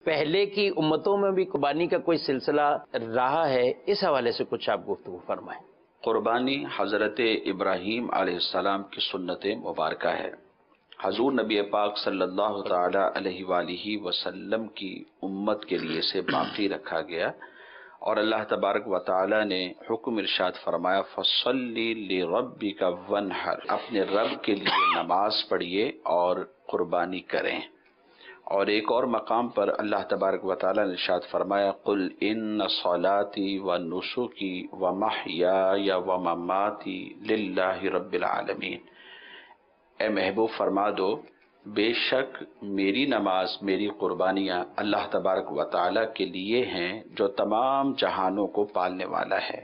پہلے کی امتوں میں بھی قربانی کا کوئی سلسلہ رہا ہے، اس حوالے سے کچھ آپ گفتگو فرمائیں۔ قربانی حضرت ابراہیم علیہ السلام کی سنت مبارکہ ہے۔ حضور نبی پاک صلی اللہ تعالی علیہ وآلہ وسلم کی امت کے لیے سے باقی رکھا گیا، اور اللہ تبارک و تعالی نے حکم ارشاد فرمایا فَصَلِّ لِرَبِّكَ وَانْحَرْ، اپنے رب کے لیے نماز پڑھیے اور قربانی کریں۔ اور ایک اور مقام پر اللہ تبارک و تعالی نے ارشاد فرمایا قُلْ إِنَّ صَلَاتِي وَنُسُكِي وَمَحْيَايَ وَمَمَاتِي لِلَّهِ رَبِّ الْعَالَمِينَ، اے محبوب فرما دو بے شک میری نماز، میری قربانیاں اللہ تبارک و تعالی کے لیے ہیں جو تمام جہانوں کو پالنے والا ہے۔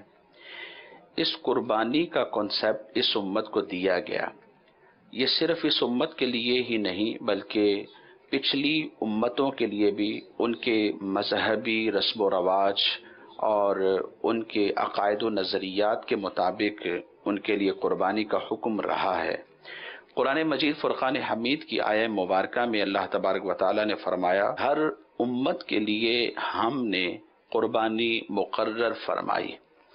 اس قربانی کا کنسپٹ اس امت کو دیا گیا، یہ صرف اس امت کے لیے ہی نہیں بلکہ پچھلی امتوں کے لیے بھی ان کے مذہبی رسم و رواج اور ان کے عقائد و نظریات کے مطابق ان کے لیے قربانی کا حکم رہا ہے۔ قرآن مجید فرقان حمید کی آیہ مبارکہ میں اللہ تبارک و تعالی نے فرمایا ہر امت کے لیے ہم نے قربانی مقرر فرمائی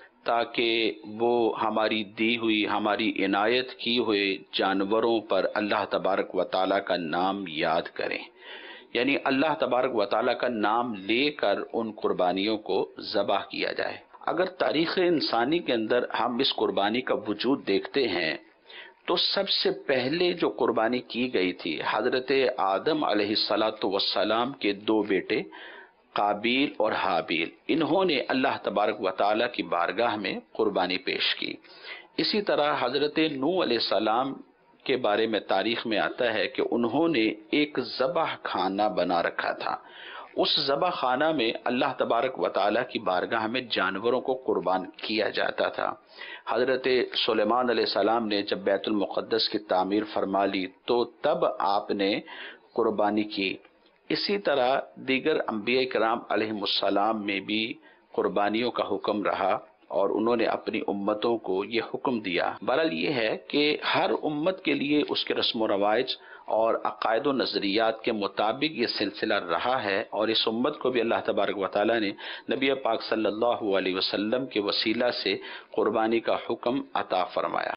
تاکہ وہ ہماری دی ہوئی، ہماری عنایت کی ہوئے جانوروں پر اللہ تبارک و تعالیٰ کا نام یاد کریں، یعنی اللہ تبارک و تعالیٰ کا نام لے کر ان قربانیوں کو ذبح کیا جائے۔ اگر تاریخ انسانی کے اندر ہم اس قربانی کا وجود دیکھتے ہیں تو سب سے پہلے جو قربانی کی گئی تھی حضرت آدم علیہ السلام کے دو بیٹے قابیل اور حابیل، انہوں نے اللہ تبارک و تعالیٰ کی بارگاہ میں قربانی پیش کی۔ اسی طرح حضرت نوح علیہ السلام کے بارے میں تاریخ میں آتا ہے کہ انہوں نے ایک ذبح خانہ بنا رکھا تھا، اس ذبح خانہ میں اللہ تبارک و تعالیٰ کی بارگاہ میں جانوروں کو قربان کیا جاتا تھا۔ حضرت سلیمان علیہ السلام نے جب بیت المقدس کی تعمیر فرما لی تو تب آپ نے قربانی کی۔ اسی طرح دیگر انبیاء کرام علیہم السلام میں بھی قربانیوں کا حکم رہا اور انہوں نے اپنی امتوں کو یہ حکم دیا۔ بہرحال یہ ہے کہ ہر امت کے لیے اس کے رسم و رواج اور عقائد و نظریات کے مطابق یہ سلسلہ رہا ہے، اور اس امت کو بھی اللہ تبارک و تعالیٰ نے نبی پاک صلی اللہ علیہ وسلم کے وسیلہ سے قربانی کا حکم عطا فرمایا۔